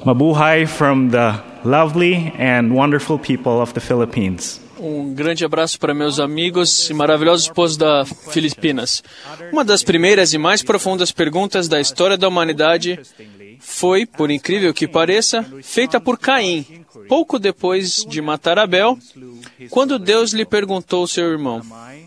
Mabuhay from the lovely and wonderful people of the Philippines. Grande abraço para meus amigos e maravilhosos povos da Filipinas. Uma das primeiras e mais profundas perguntas da história da humanidade foi, por incrível que pareça, feita por Caim, pouco depois de matar Abel, quando Deus lhe perguntou ao seu irmão: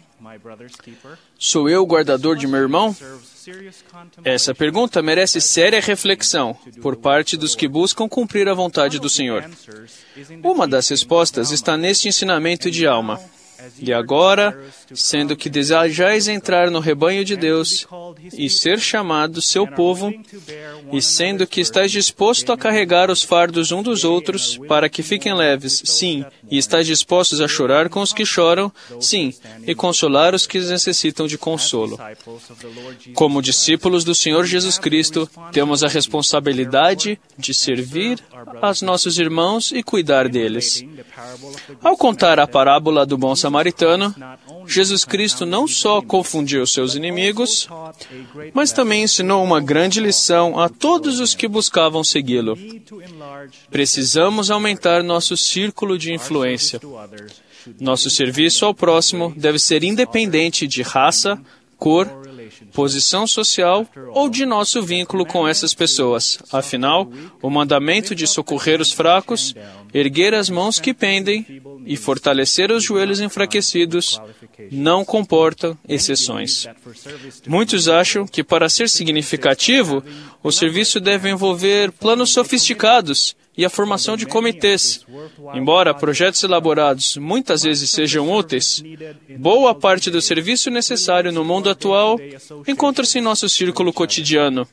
sou eu o guardador de meu irmão? Essa pergunta merece séria reflexão por parte dos que buscam cumprir a vontade do Senhor. Uma das respostas está neste ensinamento de alma. E agora, sendo que desejais entrar no rebanho de Deus e ser chamado seu povo, e sendo que estáis disposto a carregar os fardos um dos outros, para que fiquem leves, sim, e estáis dispostos a chorar com os que choram, sim, e consolar os que necessitam de consolo. Como discípulos do Senhor Jesus Cristo, temos a responsabilidade de servir aos nossos irmãos e cuidar deles. Ao contar a parábola do bom samaritano, Jesus Cristo não só confundiu seus inimigos, mas também ensinou uma grande lição a todos os que buscavam segui-lo. Precisamos aumentar nosso círculo de influência. Nosso serviço ao próximo deve ser independente de raça, cor, posição social ou de nosso vínculo com essas pessoas. Afinal, o mandamento de socorrer os fracos, erguer as mãos que pendem e fortalecer os joelhos enfraquecidos não comporta exceções. Muitos acham que, para ser significativo, o serviço deve envolver planos sofisticados e a formação de comitês. Embora projetos elaborados muitas vezes sejam úteis, boa parte do serviço necessário no mundo atual encontra-se em nosso círculo cotidiano.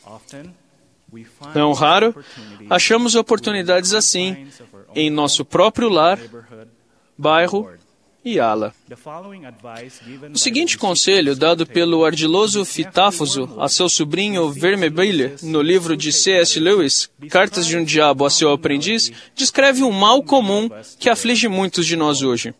Não raro, achamos oportunidades assim em nosso próprio lar, bairro e ala. O seguinte conselho, dado pelo ardiloso Fitáfoso a seu sobrinho Vermebile no livro de C.S. Lewis, Cartas de um Diabo a seu Aprendiz, descreve um mal comum que aflige muitos de nós hoje.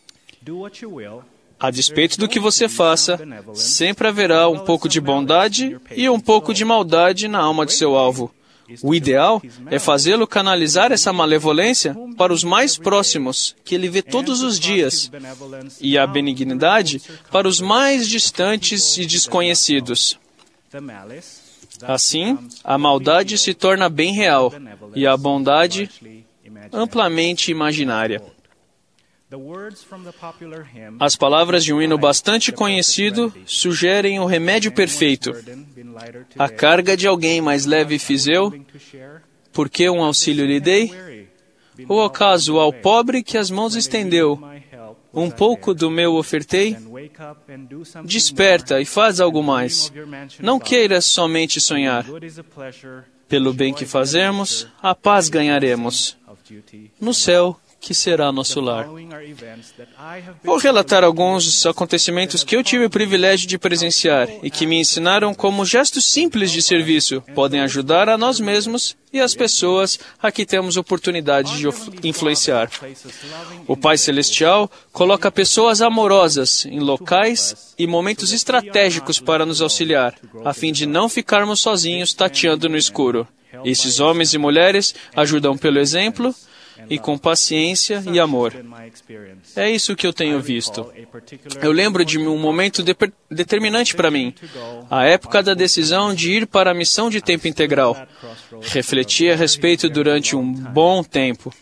A despeito do que você faça, sempre haverá um pouco de bondade e um pouco de maldade na alma de seu alvo. O ideal é fazê-lo canalizar essa malevolência para os mais próximos, que ele vê todos os dias, e a benignidade para os mais distantes e desconhecidos. Assim, a maldade se torna bem real e a bondade amplamente imaginária. As palavras de um hino bastante conhecido sugerem o remédio perfeito. A carga de alguém mais leve fiz eu, porque um auxílio lhe dei? Ou acaso ao pobre que as mãos estendeu, um pouco do meu ofertei? Desperta e faz algo mais. Não queiras somente sonhar. Pelo bem que fazemos, a paz ganharemos. No céu, que será nosso lar. Vou relatar alguns acontecimentos que eu tive o privilégio de presenciar e que me ensinaram como gestos simples de serviço podem ajudar a nós mesmos e as pessoas a que temos oportunidade de influenciar. O Pai Celestial coloca pessoas amorosas em locais e momentos estratégicos para nos auxiliar, a fim de não ficarmos sozinhos tateando no escuro. Esses homens e mulheres ajudam pelo exemplo e com paciência e amor. É isso que eu tenho visto. Eu lembro de um momento determinante para mim, a época da decisão de ir para a missão de tempo integral. Refleti a respeito durante um bom tempo.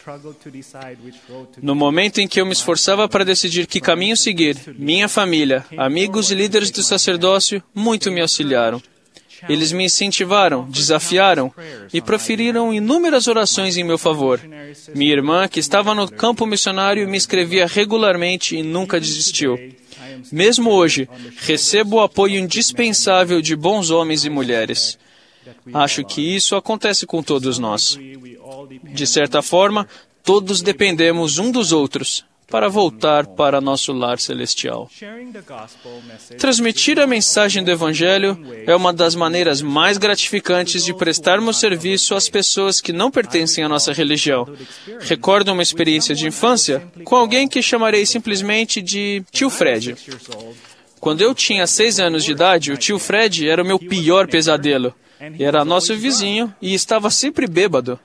No momento em que eu me esforçava para decidir que caminho seguir, minha família, amigos e líderes do sacerdócio muito me auxiliaram. Eles me incentivaram, desafiaram e proferiram inúmeras orações em meu favor. Minha irmã, que estava no campo missionário, me escrevia regularmente e nunca desistiu. Mesmo hoje, recebo o apoio indispensável de bons homens e mulheres. Acho que isso acontece com todos nós. De certa forma, todos dependemos um dos outros para voltar para nosso lar celestial. Transmitir a mensagem do Evangelho é uma das maneiras mais gratificantes de prestarmos serviço às pessoas que não pertencem à nossa religião. Recordo uma experiência de infância com alguém que chamarei simplesmente de Tio Fred. Quando eu tinha 6 anos de idade, o Tio Fred era o meu pior pesadelo. Era nosso vizinho e estava sempre bêbado.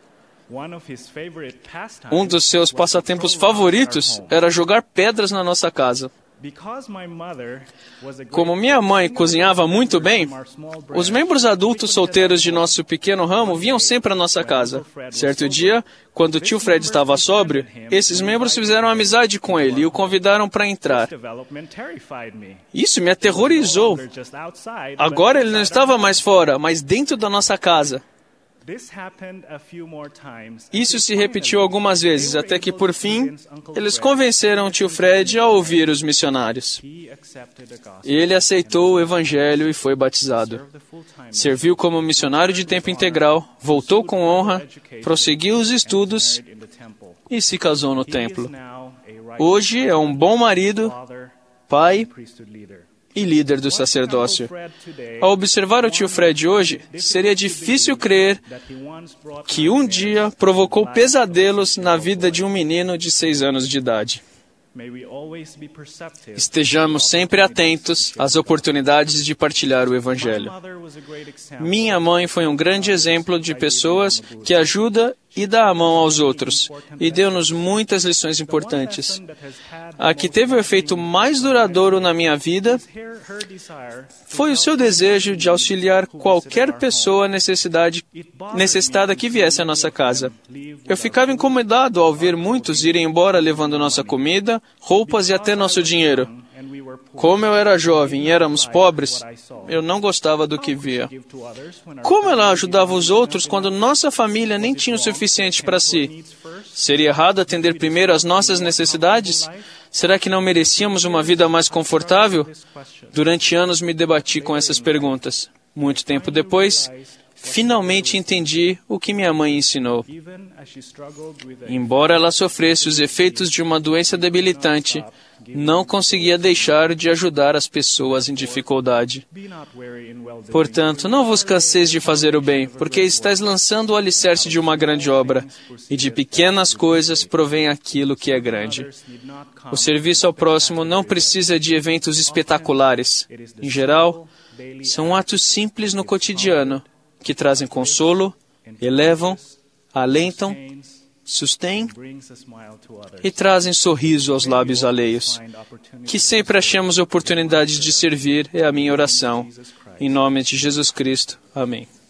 Um dos seus passatempos favoritos era jogar pedras na nossa casa. Como minha mãe cozinhava muito bem, os membros adultos solteiros de nosso pequeno ramo vinham sempre à nossa casa. Certo dia, quando o tio Fred estava sóbrio, esses membros fizeram amizade com ele e o convidaram para entrar. Isso me aterrorizou. Agora ele não estava mais fora, mas dentro da nossa casa. Isso se repetiu algumas vezes, até que, por fim, eles convenceram o tio Fred a ouvir os missionários. Ele aceitou o Evangelho e foi batizado. Serviu como missionário de tempo integral, voltou com honra, prosseguiu os estudos e se casou no templo. Hoje é um bom marido, pai e líder do sacerdócio. Ao observar o tio Fred hoje, seria difícil crer que um dia provocou pesadelos na vida de um menino de 6 anos de idade. Estejamos sempre atentos às oportunidades de partilhar o Evangelho. Minha mãe foi um grande exemplo de pessoas que ajuda e dá a mão aos outros, e deu-nos muitas lições importantes. A que teve o efeito mais duradouro na minha vida foi o seu desejo de auxiliar qualquer pessoa necessitada que viesse à nossa casa. Eu ficava incomodado ao ver muitos irem embora levando nossa comida, roupas e até nosso dinheiro. Como eu era jovem e éramos pobres, eu não gostava do que via. Como ela ajudava os outros quando nossa família nem tinha o suficiente para si? Seria errado atender primeiro às nossas necessidades? Será que não merecíamos uma vida mais confortável? Durante anos me debati com essas perguntas. Muito tempo depois, finalmente entendi o que minha mãe ensinou. Embora ela sofresse os efeitos de uma doença debilitante, não conseguia deixar de ajudar as pessoas em dificuldade. Portanto, não vos canseis de fazer o bem, porque estáis lançando o alicerce de uma grande obra, e de pequenas coisas provém aquilo que é grande. O serviço ao próximo não precisa de eventos espetaculares. Em geral, são atos simples no cotidiano, que trazem consolo, elevam, alentam, sustêm e trazem sorriso aos lábios alheios. Que sempre achemos oportunidades de servir é a minha oração. Em nome de Jesus Cristo. Amém.